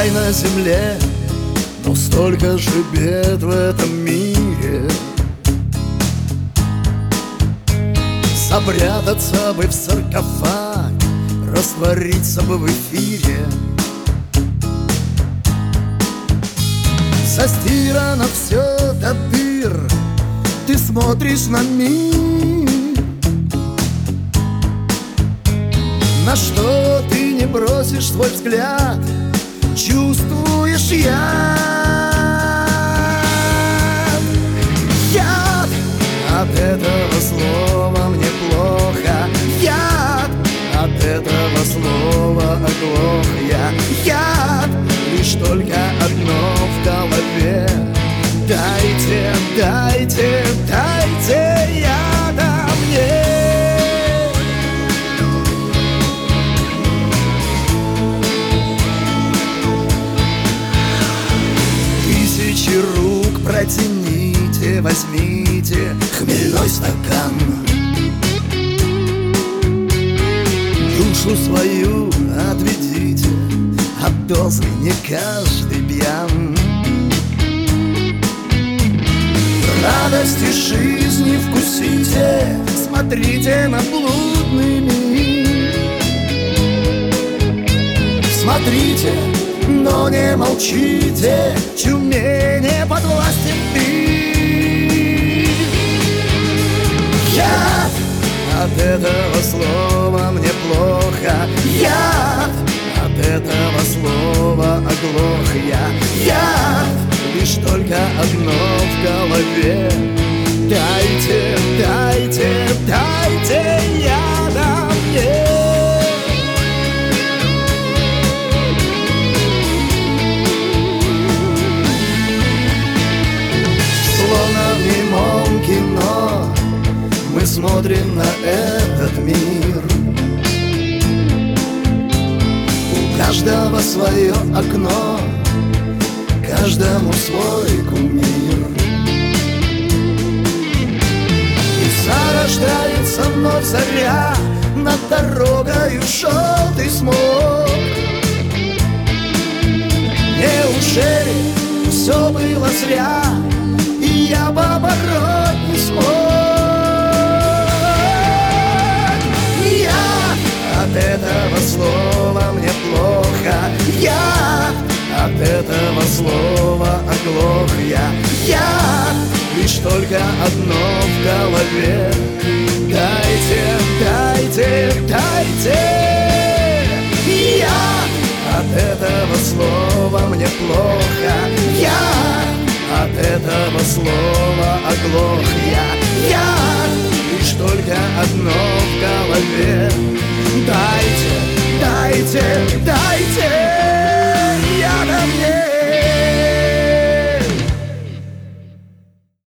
Рай на земле, но столько же бед в этом мире. Запрятаться бы в саркофаг, раствориться бы в эфире. Застирано все до дыр, ты смотришь на мир. На что ты не бросишь свой взгляд, чувствуешь яд от этого слова мне плохо. Яд от этого слова оглох я. Яд лишь только одно в голове. Дайте, дайте, дайте яда мне. Тысячи рук протяните, возьмите хмельной стакан. Душу свою отведите, от дозы не каждый пьян. Радости жизни вкусите, смотрите на блудный мир. Смотрите, но не молчите, чуме не подвластен мир. Яд от этого слова мне плохо. Яд от этого слова оглох я. Яд лишь только одно в голове. Дайте, дайте, дайте яда мне. Словно в немом кино мы смотрим на этот мир. У каждого свое окно, каждому свой кумир. И зарождается вновь заря, над дорогою желтый смог. Неужели все было зря, и я побороть не смог? Я от этого слова мне плохо. Я от этого слова оглох я. Лишь только одно в голове. Дайте, дайте, дайте. Я от этого слова мне плохо. Я от этого слова оглох